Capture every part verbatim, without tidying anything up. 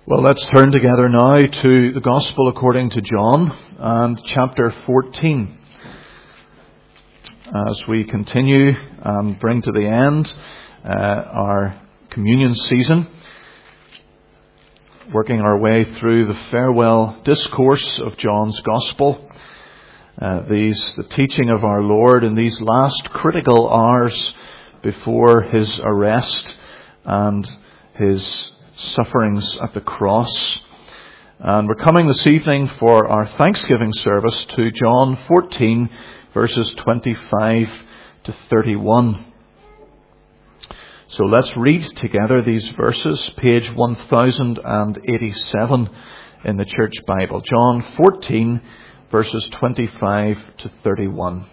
Well, let's turn together now to the Gospel according to John and chapter fourteen. As we continue and bring to the end uh, our communion season, working our way through the farewell discourse of John's Gospel, uh, these the teaching of our Lord in these last critical hours before his arrest and his sufferings at the cross. And we're coming this evening for our Thanksgiving service to John fourteen, verses twenty-five to thirty-one. So let's read together these verses, page one thousand eighty-seven in the Church Bible. John fourteen, verses twenty-five to thirty-one.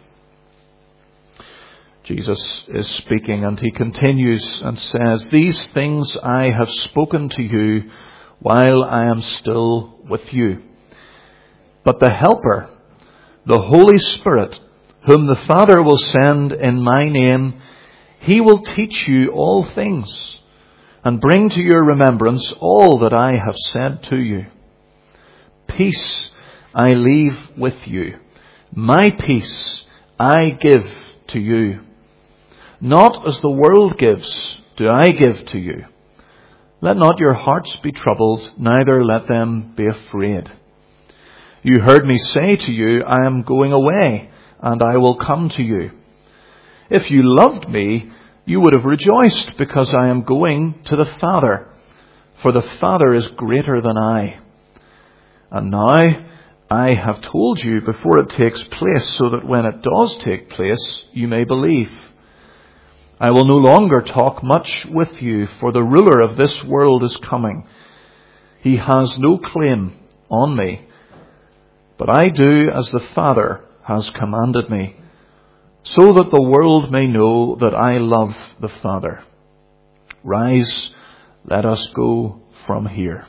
Jesus is speaking, and he continues and says, "These things I have spoken to you while I am still with you. But the Helper, the Holy Spirit, whom the Father will send in my name, he will teach you all things and bring to your remembrance all that I have said to you. Peace I leave with you. My peace I give to you. Not as the world gives, do I give to you. Let not your hearts be troubled, neither let them be afraid. You heard me say to you, I am going away, and I will come to you. If you loved me, you would have rejoiced, because I am going to the Father, for the Father is greater than I. And now I have told you before it takes place, so that when it does take place, you may believe. I will no longer talk much with you, for the ruler of this world is coming. He has no claim on me, but I do as the Father has commanded me, so that the world may know that I love the Father. Rise, let us go from here."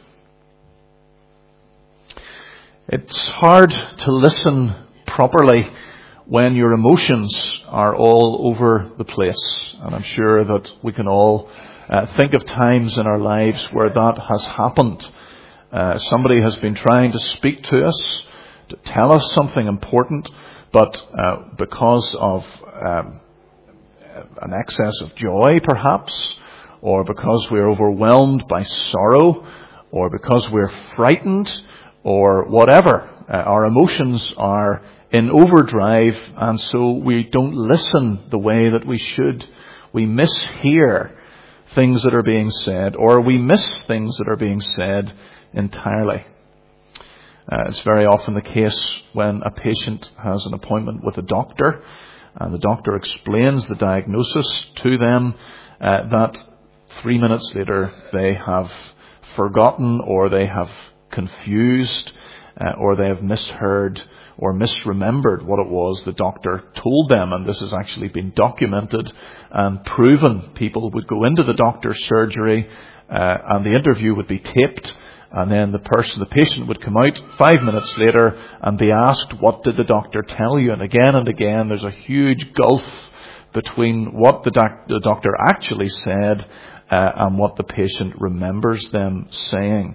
It's hard to listen properly when your emotions are all over the place. And I'm sure that we can all uh, think of times in our lives where that has happened. Uh, somebody has been trying to speak to us, to tell us something important, but uh, because of um, an excess of joy, perhaps, or because we're overwhelmed by sorrow, or because we're frightened, or whatever, uh, our emotions are in overdrive, and so we don't listen the way that we should. We mishear things that are being said, or we miss things that are being said entirely. Uh, it's very often the case when a patient has an appointment with a doctor, and the doctor explains the diagnosis to them, uh, that three minutes later they have forgotten, or they have confused, uh, or they have misheard or misremembered what it was the doctor told them. And this has actually been documented and proven. People would go into the doctor's surgery, uh, and the interview would be taped, and then the person, the patient would come out five minutes later and be asked, "What did the doctor tell you?" And again and again there's a huge gulf between what the, doc- the doctor actually said uh, and what the patient remembers them saying.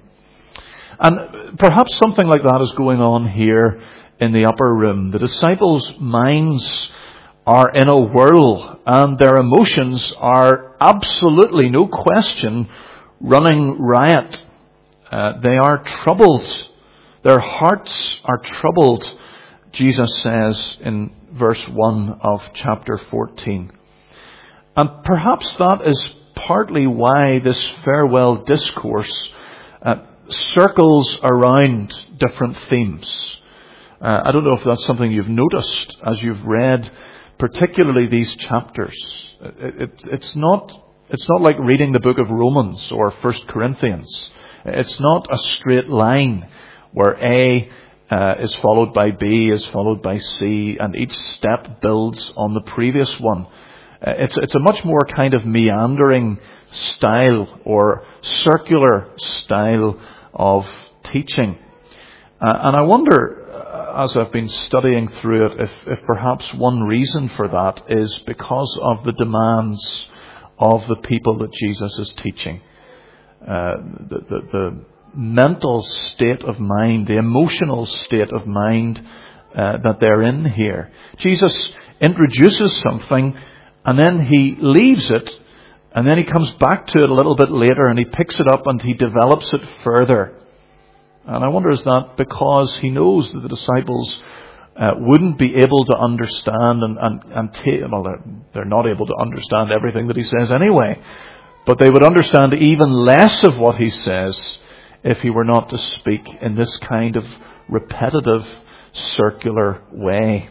And perhaps something like that is going on here in the upper room. The disciples' minds are in a whirl, and their emotions are absolutely, no question, running riot. Uh, they are troubled. Their hearts are troubled, Jesus says in verse one of chapter fourteen. And perhaps that is partly why this farewell discourse uh, circles around different themes. Uh, I don't know if that's something you've noticed as you've read, particularly these chapters. It, it, it's not it's not like reading the book of Romans or First Corinthians. It's not a straight line where A uh, is followed by B, is followed by C, and each step builds on the previous one. Uh, it's it's a much more kind of meandering style or circular style of teaching. Uh, and I wonder, uh, as I've been studying through it, if, if perhaps one reason for that is because of the demands of the people that Jesus is teaching. Uh, the, the, the, mental state of mind, the emotional state of mind uh, that they're in here. Jesus introduces something and then he leaves it and then he comes back to it a little bit later and he picks it up and he develops it further. And I wonder, is that because he knows that the disciples uh, wouldn't be able to understand and, and, and take, well, they're, they're not able to understand everything that he says anyway, but they would understand even less of what he says if he were not to speak in this kind of repetitive, circular way.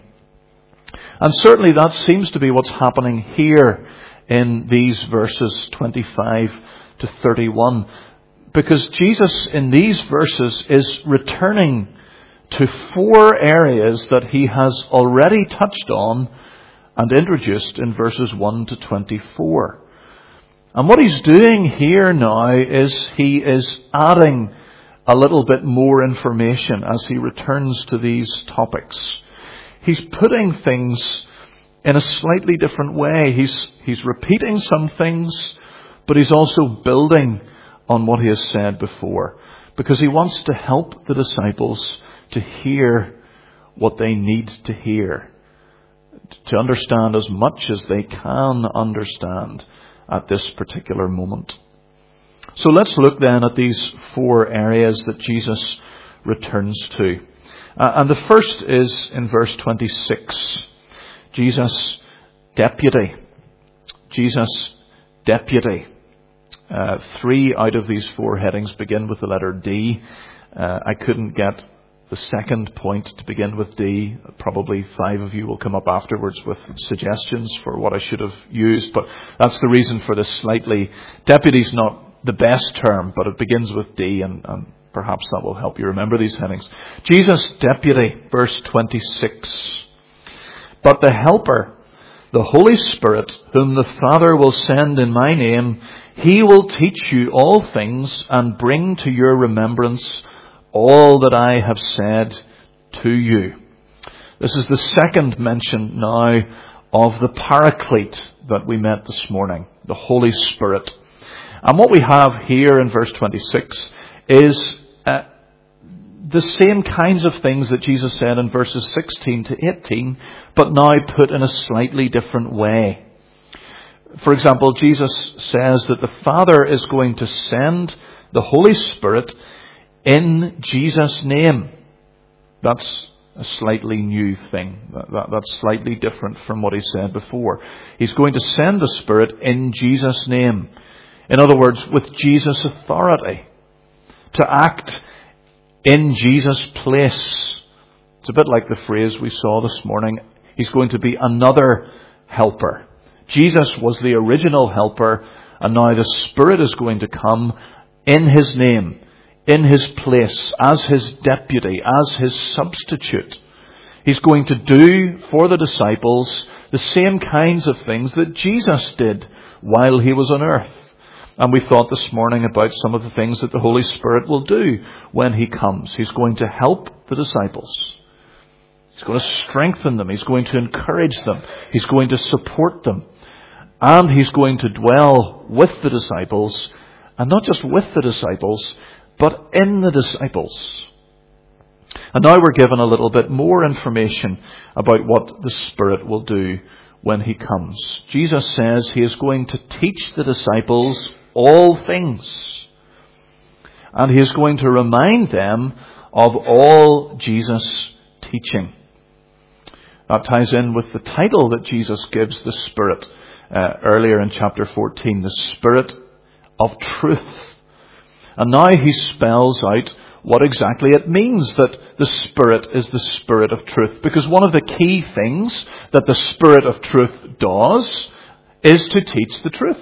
And certainly that seems to be what's happening here in these verses twenty-five to thirty-one. Because Jesus in these verses is returning to four areas that he has already touched on and introduced in verses one to twenty-four. And what he's doing here now is he is adding a little bit more information as he returns to these topics. He's putting things in a slightly different way. He's, he's repeating some things, but he's also building on what he has said before, because he wants to help the disciples to hear what they need to hear, to understand as much as they can understand at this particular moment. So let's look then at these four areas that Jesus returns to. Uh, and the first is in verse twenty-six. Jesus' deputy. Jesus' deputy. Uh, three out of these four headings begin with the letter D. Uh, I couldn't get the second point to begin with D. Probably five of you will come up afterwards with suggestions for what I should have used, but that's the reason for this slightly... Deputy's not the best term, but it begins with D, and, and perhaps that will help you remember these headings. Jesus' deputy, verse twenty-six. But the Helper, the Holy Spirit, whom the Father will send in my name, he will teach you all things and bring to your remembrance all that I have said to you. This is the second mention now of the Paraclete that we met this morning, the Holy Spirit. And what we have here in verse twenty-six is uh, the same kinds of things that Jesus said in verses sixteen to eighteen, but now put in a slightly different way. For example, Jesus says that the Father is going to send the Holy Spirit in Jesus' name. That's a slightly new thing. That, that, that's slightly different from what he said before. He's going to send the Spirit in Jesus' name. In other words, with Jesus' authority. To act in Jesus' place. It's a bit like the phrase we saw this morning. He's going to be another helper. Jesus was the original helper, and now the Spirit is going to come in his name, in his place, as his deputy, as his substitute. He's going to do for the disciples the same kinds of things that Jesus did while he was on earth. And we thought this morning about some of the things that the Holy Spirit will do when he comes. He's going to help the disciples. He's going to strengthen them. He's going to encourage them. He's going to support them. And he's going to dwell with the disciples, and not just with the disciples, but in the disciples. And now we're given a little bit more information about what the Spirit will do when he comes. Jesus says he is going to teach the disciples all things. And he is going to remind them of all Jesus' teaching. That ties in with the title that Jesus gives the Spirit uh, earlier in chapter fourteen, the Spirit of Truth. And now he spells out what exactly it means that the Spirit is the Spirit of truth. Because one of the key things that the Spirit of truth does is to teach the truth.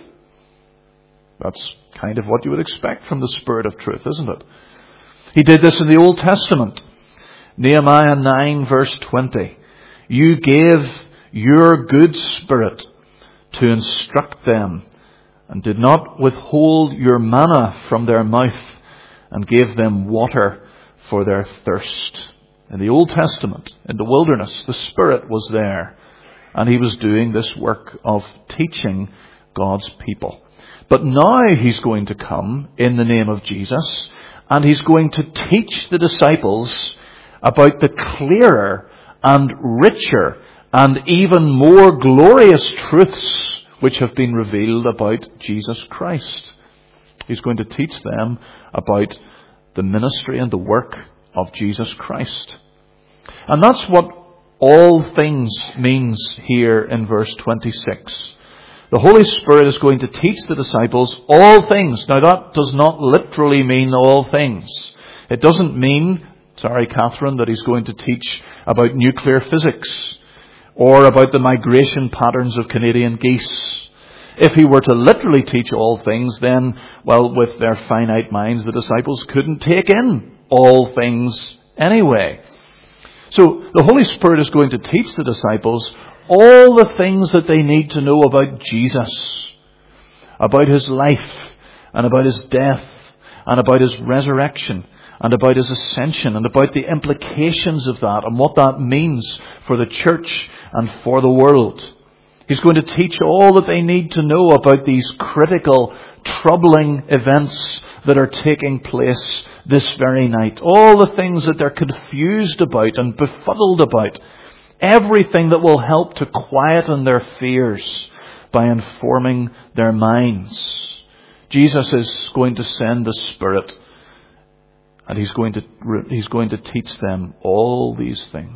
That's kind of what you would expect from the Spirit of truth, isn't it? He did this in the Old Testament. Nehemiah nine verse twenty. You gave your good Spirit to instruct them, and did not withhold your manna from their mouth, and gave them water for their thirst. In the Old Testament, in the wilderness, the Spirit was there, and he was doing this work of teaching God's people. But now he's going to come in the name of Jesus, And he's going to teach the disciples about the clearer and richer and even more glorious truths which have been revealed about Jesus Christ. He's going to teach them about the ministry and the work of Jesus Christ. And that's what all things means here in verse twenty-six. The Holy Spirit is going to teach the disciples all things. Now that does not literally mean all things. It doesn't mean, sorry Catherine, that he's going to teach about nuclear physics or about the migration patterns of Canadian geese. If he were to literally teach all things, then, well, with their finite minds, the disciples couldn't take in all things anyway. So the Holy Spirit is going to teach the disciples all the things that they need to know about Jesus, about his life, and about his death, and about his resurrection, and about his ascension, and about the implications of that, and what that means for the church and for the world. He's going to teach all that they need to know about these critical, troubling events that are taking place this very night. All the things that they're confused about and befuddled about. Everything that will help to quieten their fears by informing their minds. Jesus is going to send the Spirit, and he's going to, he's going to teach them all these things.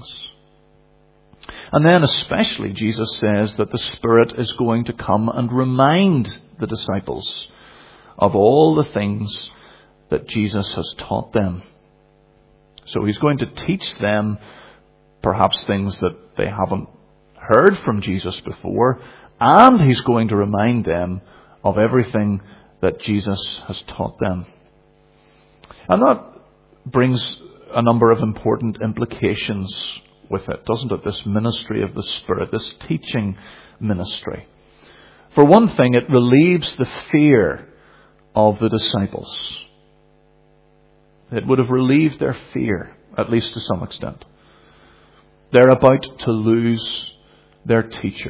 And then especially Jesus says that the Spirit is going to come and remind the disciples of all the things that Jesus has taught them. So he's going to teach them perhaps things that they haven't heard from Jesus before, and he's going to remind them of everything that Jesus has taught them. And that brings a number of important implications with it, doesn't it? This ministry of the Spirit, this teaching ministry. For one thing, it relieves the fear of the disciples. It would have relieved their fear, at least to some extent. They're about to lose their teacher.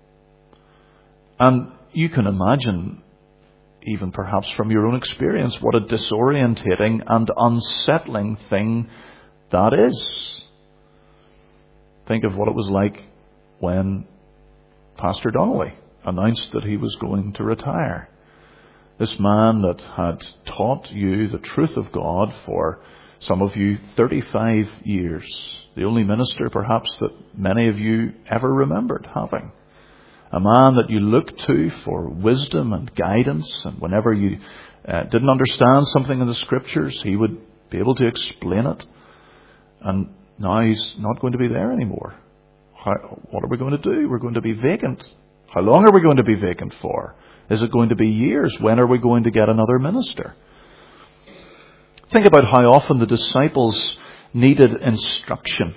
And you can imagine, even perhaps from your own experience, what a disorientating and unsettling thing that is. Think of what it was like when Pastor Donnelly announced that he was going to retire. This man that had taught you the truth of God for some of you thirty-five years. The only minister perhaps that many of you ever remembered having. A man that you looked to for wisdom and guidance, and whenever you uh, didn't understand something in the Scriptures, he would be able to explain it. And now he's not going to be there anymore. How, what are we going to do? We're going to be vacant. How long are we going to be vacant for? Is it going to be years? When are we going to get another minister? Think about how often the disciples needed instruction.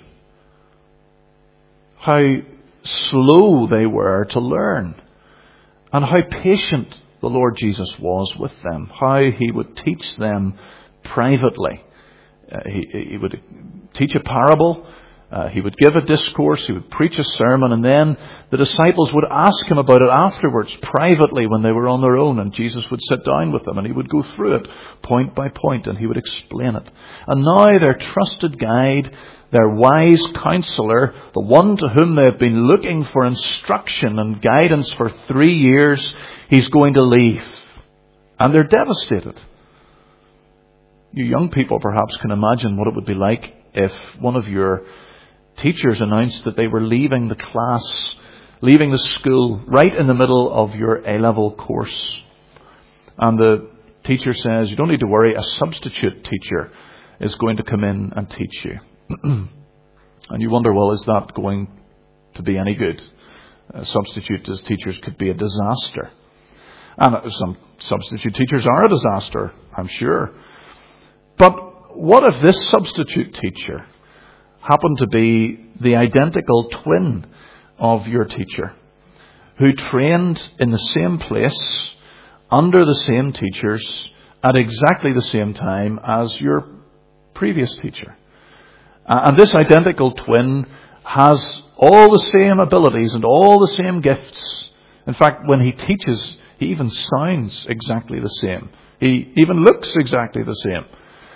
How slow they were to learn. And how patient the Lord Jesus was with them. How he would teach them privately. Uh, he, he would teach a parable, uh, he would give a discourse, he would preach a sermon, and then the disciples would ask him about it afterwards, privately, when they were on their own, and Jesus would sit down with them, and he would go through it point by point, and he would explain it. And now their trusted guide, their wise counselor, the one to whom they have been looking for instruction and guidance for three years, he's going to leave. And they're devastated. You young people perhaps can imagine what it would be like if one of your teachers announced that they were leaving the class, leaving the school right in the middle of your A-level course. And the teacher says, you don't need to worry, a substitute teacher is going to come in and teach you. And you wonder, well, is that going to be any good? A substitute as teachers could be a disaster. And some substitute teachers are a disaster, I'm sure. But what if this substitute teacher happened to be the identical twin of your teacher, who trained in the same place, under the same teachers, at exactly the same time as your previous teacher? And this identical twin has all the same abilities and all the same gifts. In fact, when he teaches, he even sounds exactly the same. He even looks exactly the same.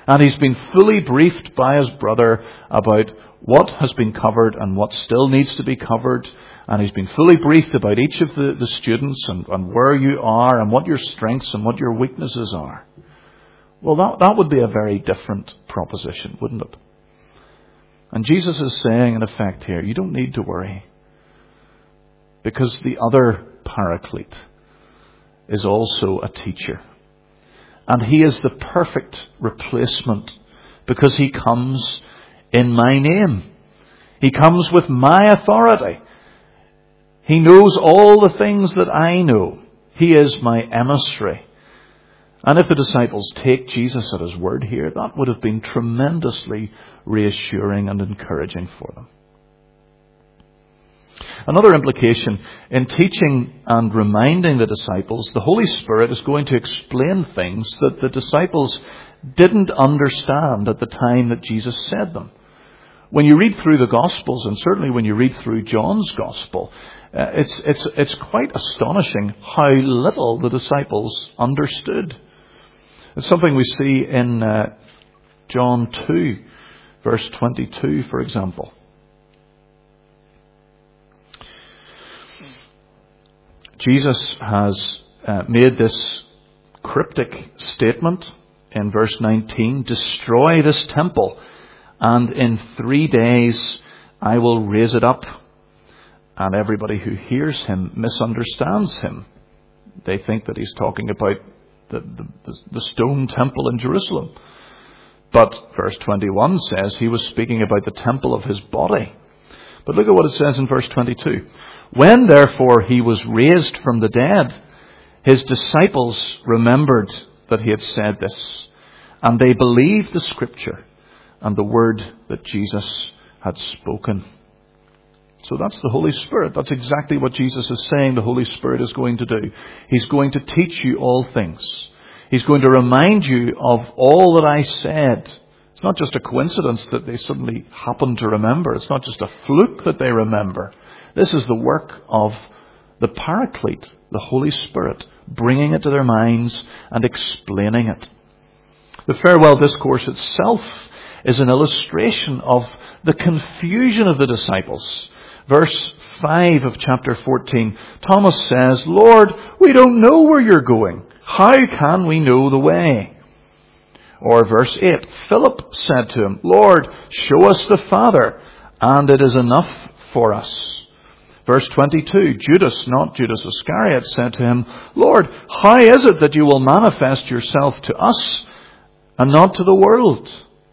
And he's been fully briefed by his brother about what has been covered and what still needs to be covered. And he's been fully briefed about each of the, the students and, and where you are and what your strengths and what your weaknesses are. Well, that, that would be a very different proposition, wouldn't it? And Jesus is saying, in effect here, you don't need to worry. Because the other Paraclete is also a teacher. And he is the perfect replacement because he comes in my name. He comes with my authority. He knows all the things that I know. He is my emissary. And if the disciples take Jesus at his word here, that would have been tremendously reassuring and encouraging for them. Another implication in teaching and reminding the disciples, the Holy Spirit is going to explain things that the disciples didn't understand at the time that Jesus said them. When you read through the Gospels, and certainly when you read through John's Gospel, uh, it's, it's, it's quite astonishing how little the disciples understood. It's something we see in uh, John two, verse twenty-two, for example. Jesus has uh, made this cryptic statement in verse nineteen, destroy this temple, and in three days I will raise it up. And everybody who hears him misunderstands him. They think that he's talking about the, the, the stone temple in Jerusalem. But verse twenty-one says he was speaking about the temple of his body. But look at what it says in verse twenty-two. When therefore he was raised from the dead, his disciples remembered that he had said this, and they believed the scripture and the word that Jesus had spoken. So that's the Holy Spirit. That's exactly what Jesus is saying the Holy Spirit is going to do. He's going to teach you all things. He's going to remind you of all that I said. It's not just a coincidence that they suddenly happen to remember. It's not just a fluke that they remember. This is the work of the Paraclete, the Holy Spirit, bringing it to their minds and explaining it. The farewell discourse itself is an illustration of the confusion of the disciples. Verse five of chapter fourteen, Thomas says, Lord, we don't know where you're going. How can we know the way? Or verse eight, Philip said to him, Lord, show us the Father, and it is enough for us. Verse twenty-two, Judas, not Judas Iscariot, said to him, Lord, how is it that you will manifest yourself to us and not to the world?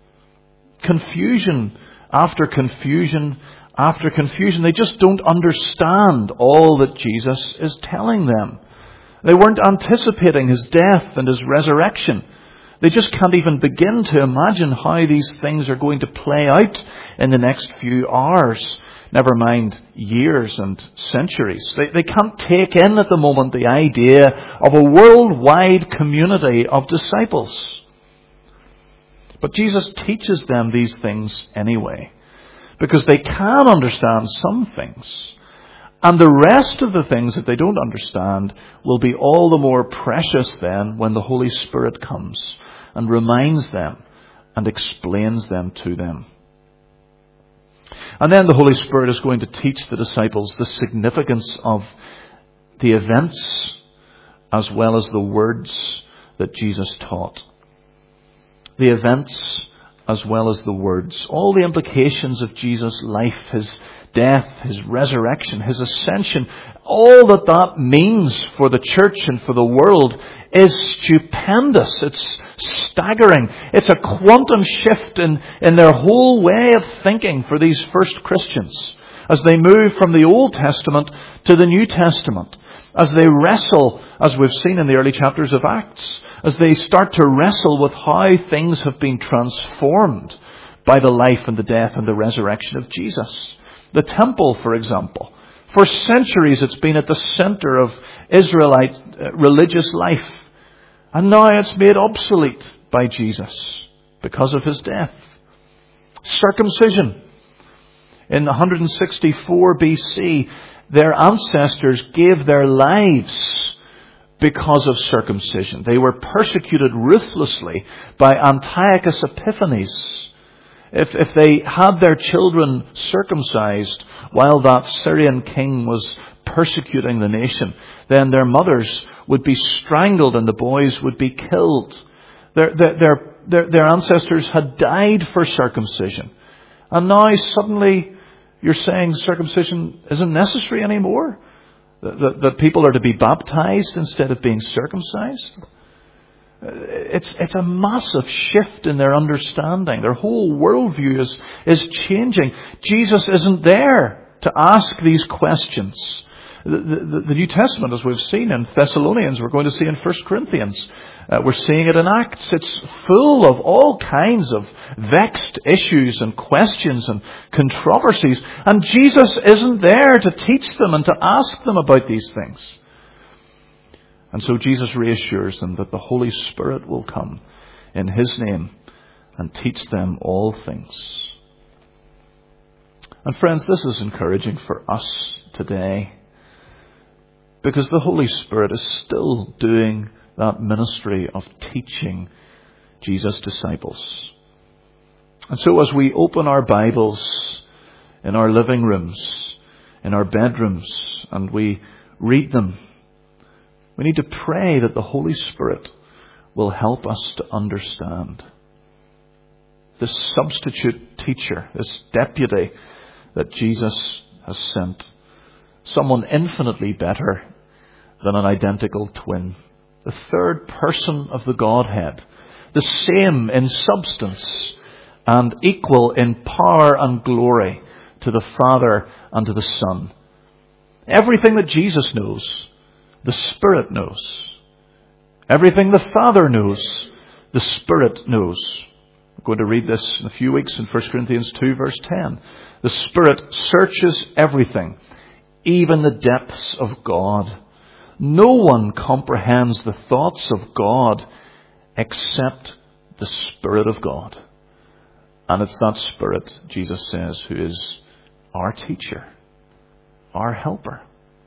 Confusion after confusion after confusion. They just don't understand all that Jesus is telling them. They weren't anticipating his death and his resurrection. They just can't even begin to imagine how these things are going to play out in the next few hours. Never mind years and centuries. They, they can't take in at the moment the idea of a worldwide community of disciples. But Jesus teaches them these things anyway, because they can understand some things. And the rest of the things that they don't understand will be all the more precious then when the Holy Spirit comes and reminds them and explains them to them. And then the Holy Spirit is going to teach the disciples the significance of the events as well as the words that Jesus taught. The events as well as the words. All the implications of Jesus' life, his death, his resurrection, his ascension, all that that means for the church and for the world is stupendous. It's staggering. It's a quantum shift in, in their whole way of thinking for these first Christians as they move from the Old Testament to the New Testament, as they wrestle, as we've seen in the early chapters of Acts, as they start to wrestle with how things have been transformed by the life and the death and the resurrection of Jesus. The temple, for example, for centuries it's been at the center of Israelite religious life. And now it's made obsolete by Jesus because of his death. Circumcision. In one sixty-four B C, their ancestors gave their lives because of circumcision. They were persecuted ruthlessly by Antiochus Epiphanes. If, if they had their children circumcised while that Syrian king was persecuting the nation, then their mothers would be strangled and the boys would be killed. Their, their, their, their, their ancestors had died for circumcision. And now suddenly you're saying circumcision isn't necessary anymore? That, that people are to be baptized instead of being circumcised? It's, it's a massive shift in their understanding. Their whole worldview is, is changing. Jesus isn't there to ask these questions. The, the, the New Testament, as we've seen in Thessalonians, we're going to see in First Corinthians, uh, we're seeing it in Acts. It's full of all kinds of vexed issues and questions and controversies. And Jesus isn't there to teach them and to ask them about these things. And so Jesus reassures them that the Holy Spirit will come in His name and teach them all things. And friends, this is encouraging for us today, because the Holy Spirit is still doing that ministry of teaching Jesus' disciples. And so as we open our Bibles in our living rooms, in our bedrooms, and we read them, we need to pray that the Holy Spirit will help us to understand. This substitute teacher, this deputy that Jesus has sent, someone infinitely better than an identical twin, the third person of the Godhead, the same in substance and equal in power and glory to the Father and to the Son. Everything that Jesus knows, the Spirit knows. Everything the Father knows, the Spirit knows. We're going to read this in a few weeks in First Corinthians two, verse ten. The Spirit searches everything, even the depths of God. No one comprehends the thoughts of God except the Spirit of God. And it's that Spirit, Jesus says, who is our teacher, our helper.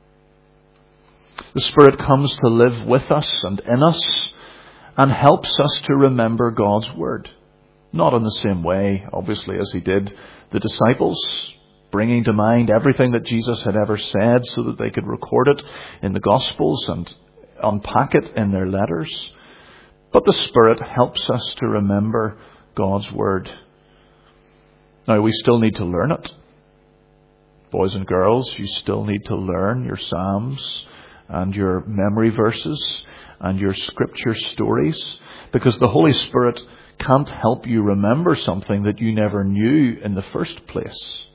The Spirit comes to live with us and in us and helps us to remember God's Word. Not in the same way, obviously, as He did the disciples, bringing to mind everything that Jesus had ever said so that they could record it in the Gospels and unpack it in their letters. But the Spirit helps us to remember God's Word. Now, we still need to learn it. Boys and girls, you still need to learn your Psalms and your memory verses and your Scripture stories, because the Holy Spirit can't help you remember something that you never knew in the first place.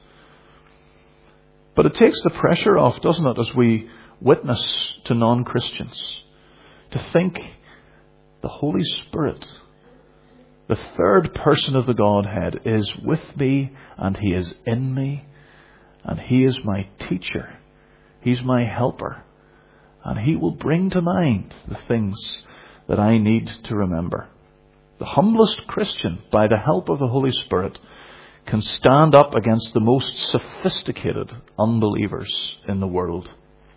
But it takes the pressure off, doesn't it, as we witness to non-Christians, to think the Holy Spirit, the third person of the Godhead, is with me and He is in me and He is my teacher. He's my helper. And He will bring to mind the things that I need to remember. The humblest Christian, by the help of the Holy Spirit, can stand up against the most sophisticated unbelievers in the world.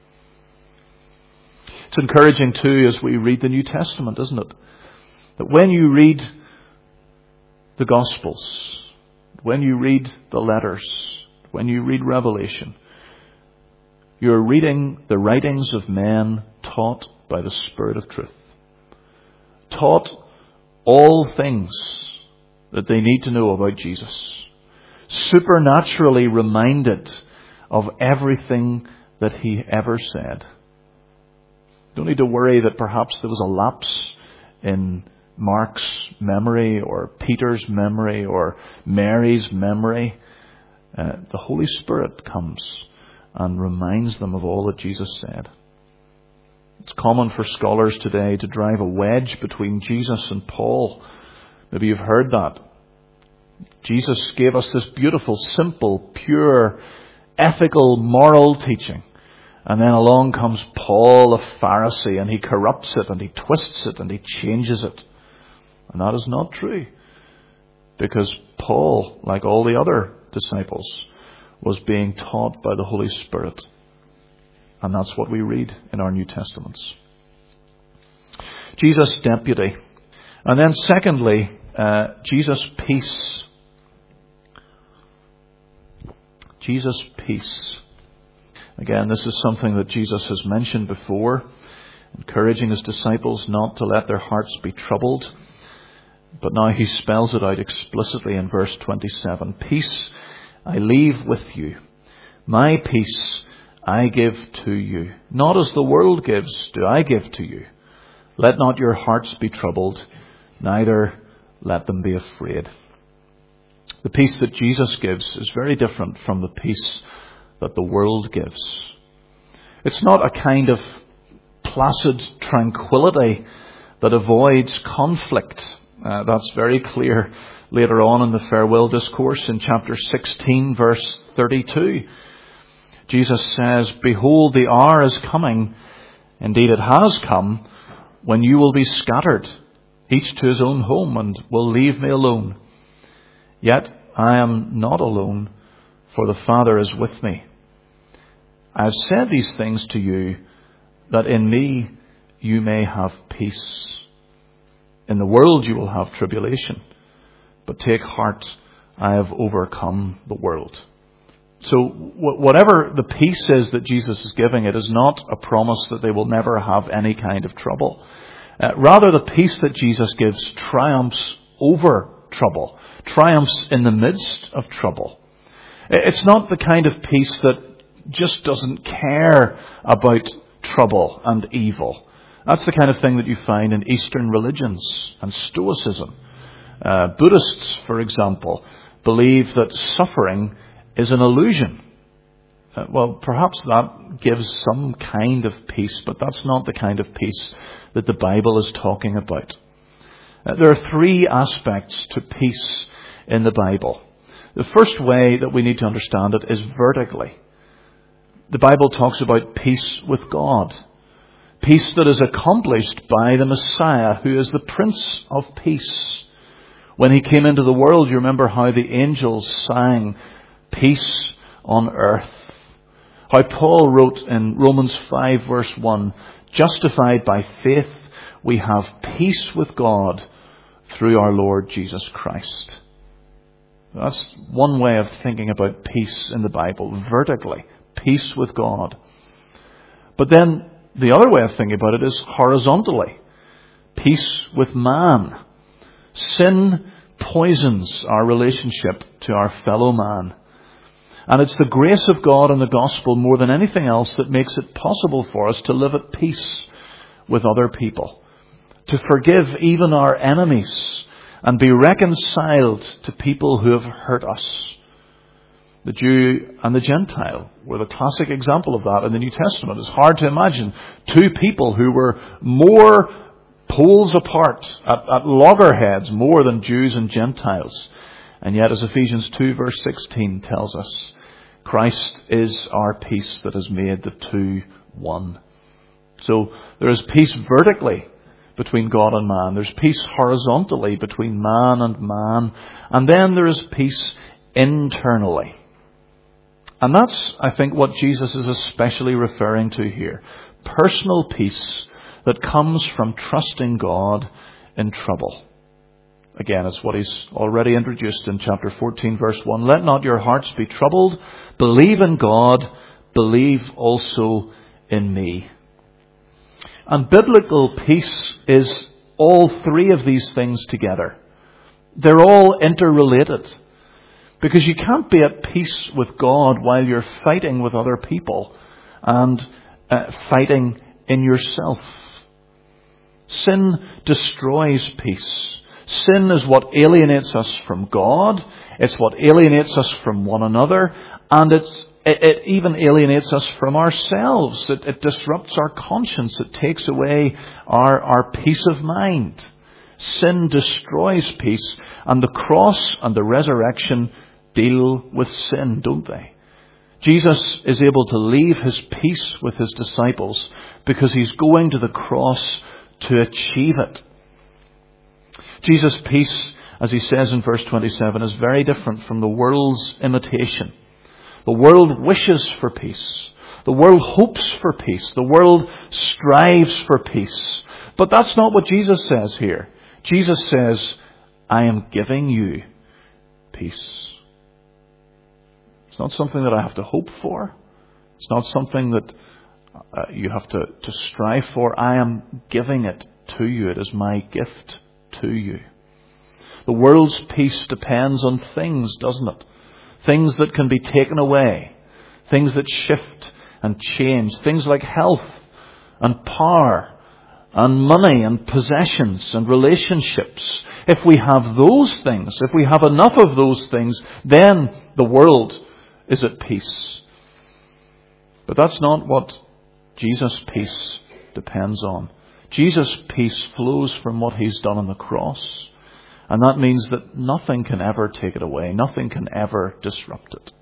It's encouraging too as we read the New Testament, isn't it? That when you read the Gospels, when you read the letters, when you read Revelation, you're reading the writings of men taught by the Spirit of truth. Taught all things that they need to know about Jesus. Supernaturally reminded of everything that He ever said. Don't need to worry that perhaps there was a lapse in Mark's memory or Peter's memory or Mary's memory. Uh, the Holy Spirit comes and reminds them of all that Jesus said. It's common for scholars today to drive a wedge between Jesus and Paul. Maybe you've heard that. Jesus gave us this beautiful, simple, pure, ethical, moral teaching. And then along comes Paul, a Pharisee, and he corrupts it, and he twists it, and he changes it. And that is not true. Because Paul, like all the other disciples, was being taught by the Holy Spirit. And that's what we read in our New Testaments. Jesus' deputy. And then secondly, uh, Jesus' peace. Jesus' peace. Again, this is something that Jesus has mentioned before, encouraging his disciples not to let their hearts be troubled. But now he spells it out explicitly in verse twenty-seven. Peace I leave with you. My peace I give to you. Not as the world gives, do I give to you. Let not your hearts be troubled, neither let them be afraid. The peace that Jesus gives is very different from the peace that the world gives. It's not a kind of placid tranquility that avoids conflict. Uh, that's very clear later on in the farewell discourse in chapter sixteen, verse thirty-two. Jesus says, "Behold, the hour is coming, indeed it has come, when you will be scattered, each to his own home, and will leave me alone. Yet I am not alone, for the Father is with me. I have said these things to you, that in me you may have peace. In the world you will have tribulation, but take heart, I have overcome the world." So whatever the peace is that Jesus is giving, it is not a promise that they will never have any kind of trouble. Uh, rather, the peace that Jesus gives triumphs over trouble, triumphs in the midst of trouble. It's not the kind of peace that just doesn't care about trouble and evil. That's the kind of thing that you find in Eastern religions and Stoicism. Uh, Buddhists, for example, believe that suffering is an illusion. Uh, well, perhaps that gives some kind of peace, but that's not the kind of peace that the Bible is talking about. Uh, there are three aspects to peace in the Bible. The first way that we need to understand it is vertically. The Bible talks about peace with God. Peace that is accomplished by the Messiah, who is the Prince of Peace. When he came into the world, you remember how the angels sang, "Peace on earth." How Paul wrote in Romans five verse one, "Justified by faith, we have peace with God through our Lord Jesus Christ." That's one way of thinking about peace in the Bible, vertically, peace with God. But then the other way of thinking about it is horizontally, peace with man. Sin poisons our relationship to our fellow man. And it's the grace of God and the gospel more than anything else that makes it possible for us to live at peace with other people, to forgive even our enemies and be reconciled to people who have hurt us. The Jew and the Gentile were the classic example of that in the New Testament. It's hard to imagine two people who were more poles apart, at, at loggerheads, more than Jews and Gentiles. And yet, as Ephesians two verse sixteen tells us, Christ is our peace that has made the two one. So there is peace vertically between God and man. There's peace horizontally between man and man. And then there is peace internally. And that's, I think, what Jesus is especially referring to here. Personal peace that comes from trusting God in trouble. Again, it's what he's already introduced in chapter fourteen, verse one. "Let not your hearts be troubled. Believe in God. Believe also in me." And biblical peace is all three of these things together. They're all interrelated. Because you can't be at peace with God while you're fighting with other people and uh, fighting in yourself. Sin destroys peace. Sin is what alienates us from God. It's what alienates us from one another. And it's, it, it even alienates us from ourselves. It, it disrupts our conscience. It takes away our, our peace of mind. Sin destroys peace. And the cross and the resurrection deal with sin, don't they? Jesus is able to leave his peace with his disciples because he's going to the cross to achieve it. Jesus' peace, as he says in verse twenty-seven, is very different from the world's imitation. The world wishes for peace. The world hopes for peace. The world strives for peace. But that's not what Jesus says here. Jesus says, I am giving you peace. It's not something that I have to hope for. It's not something that uh, you have to, to strive for. I am giving it to you. It is my gift to you. The world's peace depends on things, doesn't it? Things that can be taken away. Things that shift and change. Things like health and power and money and possessions and relationships. If we have those things, if we have enough of those things, then the world is at peace. But that's not what Jesus' peace depends on. Jesus' peace flows from what he's done on the cross. And that means that nothing can ever take it away. Nothing can ever disrupt it.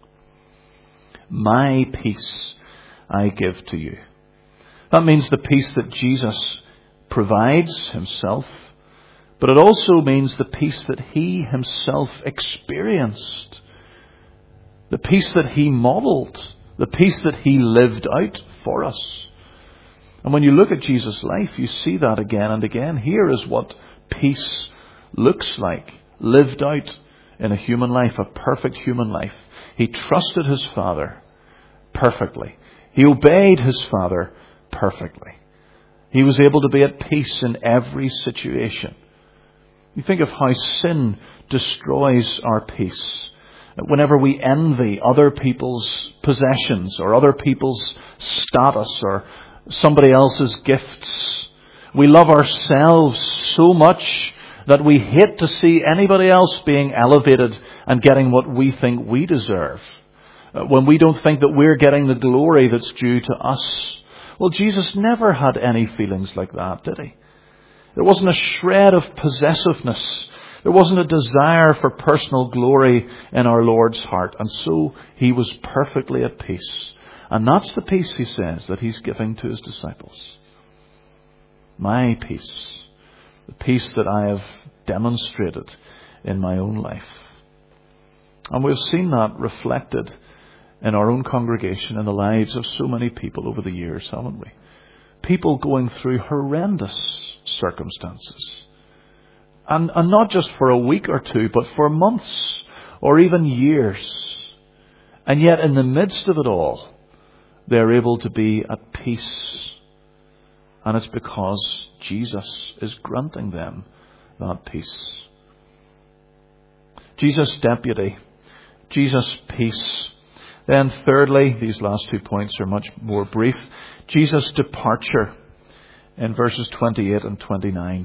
My peace I give to you. That means the peace that Jesus provides himself. But it also means the peace that he himself experienced. The peace that he modeled. The peace that he lived out for us. And when you look at Jesus' life, you see that again and again. Here is what peace looks like, lived out in a human life, a perfect human life. He trusted his Father perfectly. He obeyed his Father perfectly. He was able to be at peace in every situation. You think of how sin destroys our peace. Whenever we envy other people's possessions or other people's status or somebody else's gifts, we love ourselves so much that we hate to see anybody else being elevated and getting what we think we deserve. When we don't think that we're getting the glory that's due to us. Well, Jesus never had any feelings like that, did he? There wasn't a shred of possessiveness. There wasn't a desire for personal glory in our Lord's heart. And so he was perfectly at peace. And that's the peace, he says, that he's giving to his disciples. My peace. The peace that I have demonstrated in my own life. And we've seen that reflected in our own congregation, in the lives of so many people over the years, haven't we? People going through horrendous circumstances. And, and not just for a week or two, but for months or even years. And yet in the midst of it all, they're able to be at peace. And it's because Jesus is granting them that peace. Jesus' deputy. Jesus' peace. Then thirdly, these last two points are much more brief. Jesus' departure in verses twenty-eight and twenty-nine.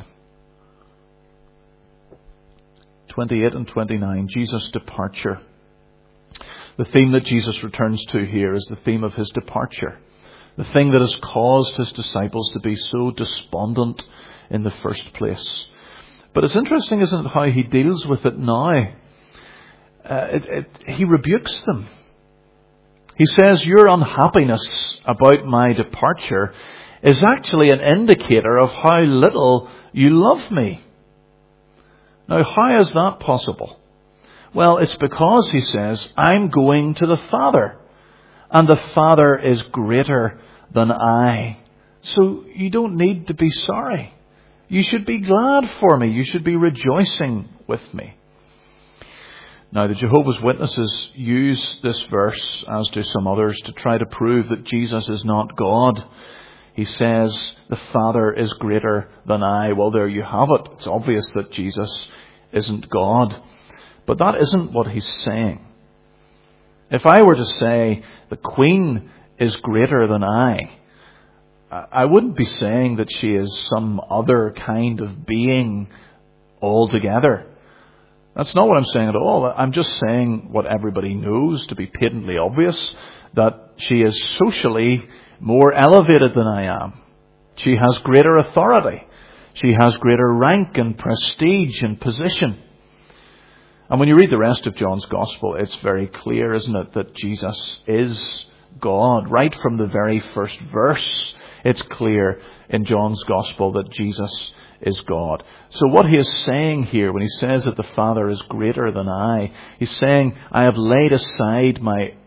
twenty-eight and twenty-nine, Jesus' departure. The theme that Jesus returns to here is the theme of his departure. The thing that has caused his disciples to be so despondent in the first place. But it's interesting, isn't it, how he deals with it now. Uh, it, it, he rebukes them. He says, your unhappiness about my departure is actually an indicator of how little you love me. Now, how is that possible? Well, it's because, he says, I'm going to the Father. And the Father is greater than I. So you don't need to be sorry. You should be glad for me. You should be rejoicing with me. Now, the Jehovah's Witnesses use this verse, as do some others, to try to prove that Jesus is not God. He says, the Father is greater than I. Well, there you have it. It's obvious that Jesus isn't God. But that isn't what he's saying. If I were to say, the Queen is greater than I, I wouldn't be saying that she is some other kind of being altogether. That's not what I'm saying at all. I'm just saying what everybody knows to be patently obvious, that she is socially more elevated than I am. She has greater authority. She has greater rank and prestige and position. And when you read the rest of John's Gospel, it's very clear, isn't it, that Jesus is God. Right from the very first verse, it's clear in John's Gospel that Jesus is God. So what he is saying here, when he says that the Father is greater than I, he's saying, I have laid aside my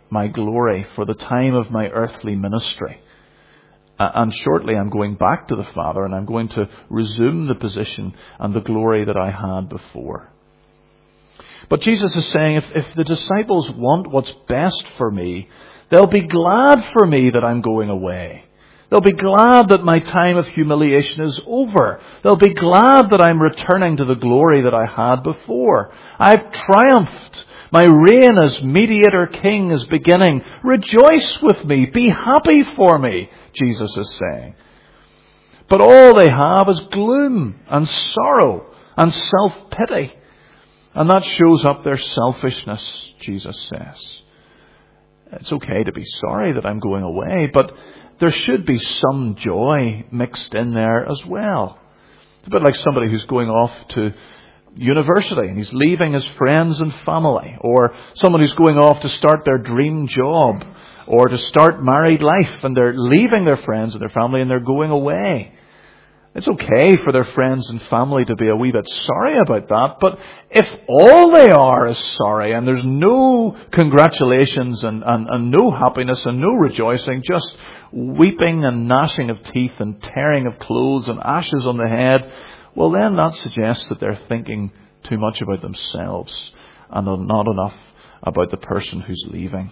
my glory for the time of my earthly ministry. Uh, and shortly I'm going back to the Father, and I'm going to resume the position and the glory that I had before. But Jesus is saying, if, if the disciples want what's best for me, they'll be glad for me that I'm going away. They'll be glad that my time of humiliation is over. They'll be glad that I'm returning to the glory that I had before. I've triumphed. My reign as mediator king is beginning. Rejoice with me. Be happy for me, Jesus is saying. But all they have is gloom and sorrow and self-pity. And that shows up their selfishness, Jesus says. It's okay to be sorry that I'm going away, but there should be some joy mixed in there as well. It's a bit like somebody who's going off to university and he's leaving his friends and family, or someone who's going off to start their dream job or to start married life, and they're leaving their friends and their family and they're going away. It's okay for their friends and family to be a wee bit sorry about that, but if all they are is sorry and there's no congratulations and, and, and no happiness and no rejoicing, just weeping and gnashing of teeth and tearing of clothes and ashes on the head, well then that suggests that they're thinking too much about themselves and not enough about the person who's leaving.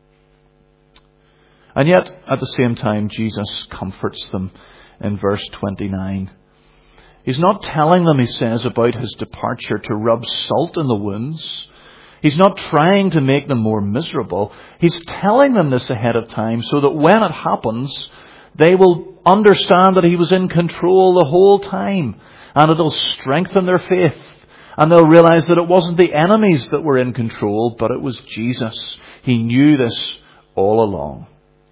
And yet, at the same time, Jesus comforts them in verse twenty-nine. He's not telling them, he says, about his departure to rub salt in the wounds. He's not trying to make them more miserable. He's telling them this ahead of time so that when it happens, they will understand that he was in control the whole time. And it'll strengthen their faith. And they'll realize that it wasn't the enemies that were in control, but it was Jesus. He knew this all along.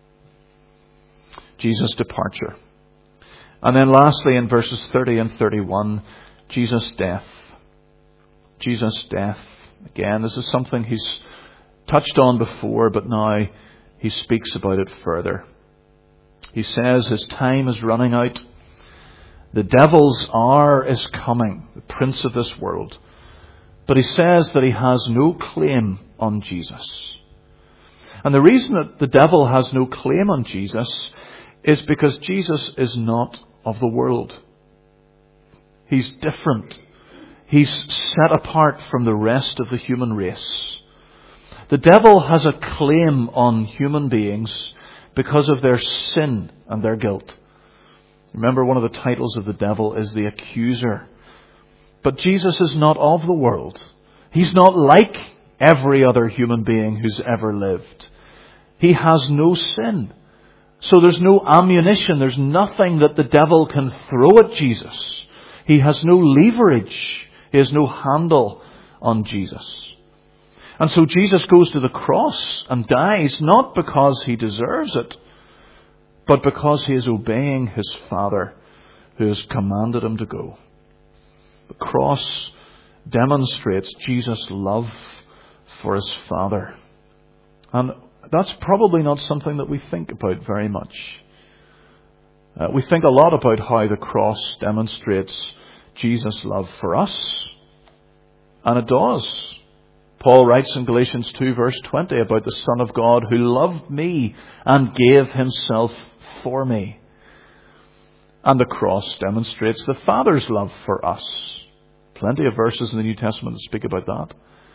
Jesus' departure. And then lastly, in verses thirty and thirty-one, Jesus' death. Jesus' death. Again, this is something he's touched on before, but now he speaks about it further. He says his time is running out. The devil's hour is coming, the prince of this world. But he says that he has no claim on Jesus. And the reason that the devil has no claim on Jesus is because Jesus is not of the world. He's different. He's set apart from the rest of the human race. The devil has a claim on human beings because of their sin and their guilt. Remember, one of the titles of the devil is the accuser. But Jesus is not of the world. He's not like every other human being who's ever lived. He has no sin. So there's no ammunition. There's nothing that the devil can throw at Jesus. He has no leverage. He has no handle on Jesus. And so Jesus goes to the cross and dies not because he deserves it, but because he is obeying his Father who has commanded him to go. The cross demonstrates Jesus' love for his Father. And that's probably not something that we think about very much. Uh, we think a lot about how the cross demonstrates Jesus' love for us. And it does. Paul writes in Galatians two verse twenty about the Son of God who loved me and gave himself for me. And the cross demonstrates the Father's love for us. Plenty of verses in the New Testament that speak about that.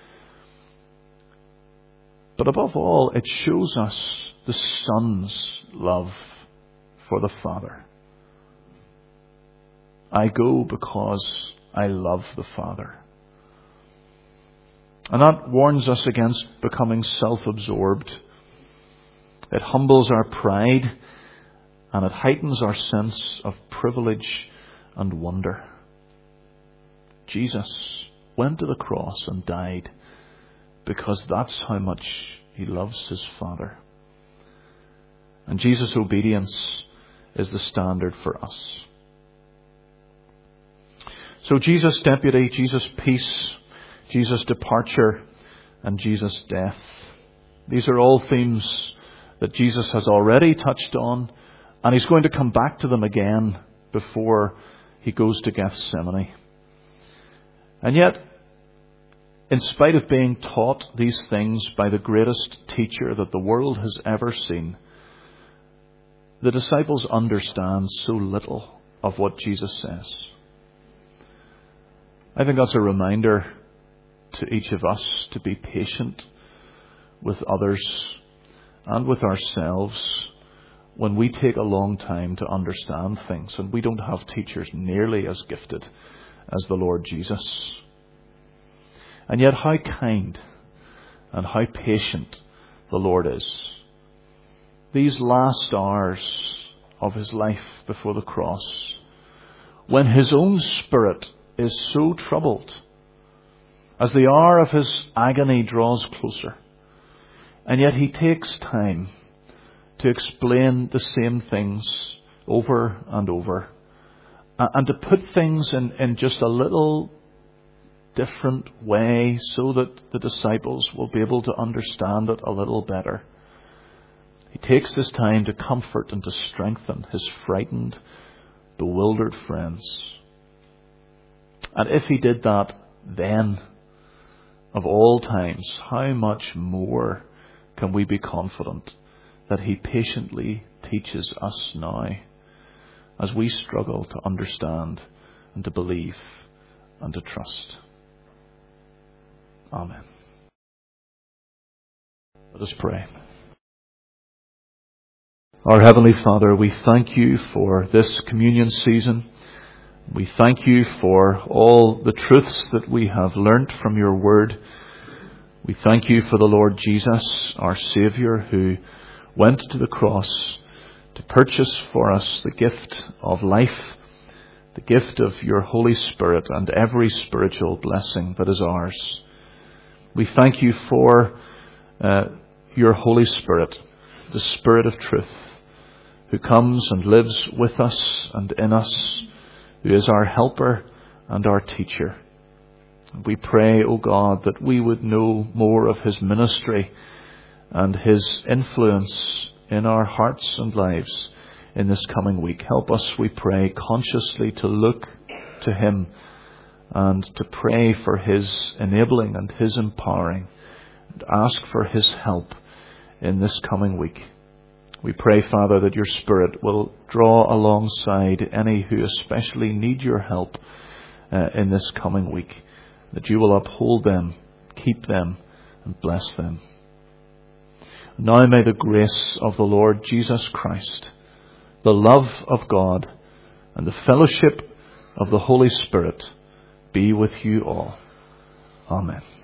But above all, it shows us the Son's love for the Father. I go because I love the Father. And that warns us against becoming self-absorbed. It humbles our pride and it heightens our sense of privilege and wonder. Jesus went to the cross and died because that's how much he loves his Father. And Jesus' obedience is the standard for us. So Jesus' deputy, Jesus' peace, Jesus' departure, and Jesus' death. These are all themes that Jesus has already touched on, and he's going to come back to them again before he goes to Gethsemane. And yet, in spite of being taught these things by the greatest teacher that the world has ever seen, the disciples understand so little of what Jesus says. I think that's a reminder to each of us to be patient with others and with ourselves when we take a long time to understand things and we don't have teachers nearly as gifted as the Lord Jesus. And yet how kind and how patient the Lord is. These last hours of his life before the cross, when his own spirit is so troubled, as the hour of his agony draws closer, and yet he takes time to explain the same things over and over, and to put things in, in just a little different way so that the disciples will be able to understand it a little better. He takes this time to comfort and to strengthen his frightened, bewildered friends. And if he did that then, of all times, how much more can we be confident that he patiently teaches us now as we struggle to understand and to believe and to trust. Amen. Let us pray. Our Heavenly Father, we thank you for this communion season. We thank you for all the truths that we have learnt from your word. We thank you for the Lord Jesus, our Saviour, who went to the cross to purchase for us the gift of life, the gift of your Holy Spirit and every spiritual blessing that is ours. We thank you for uh, your Holy Spirit, the Spirit of truth, who comes and lives with us and in us, who is our helper and our teacher. We pray, O God, that we would know more of his ministry and his influence in our hearts and lives in this coming week. Help us, we pray, consciously to look to him and to pray for his enabling and his empowering, and ask for his help in this coming week. We pray, Father, that your Spirit will draw alongside any who especially need your help uh, in this coming week, that you will uphold them, keep them, and bless them. Now may the grace of the Lord Jesus Christ, the love of God, and the fellowship of the Holy Spirit be with you all. Amen.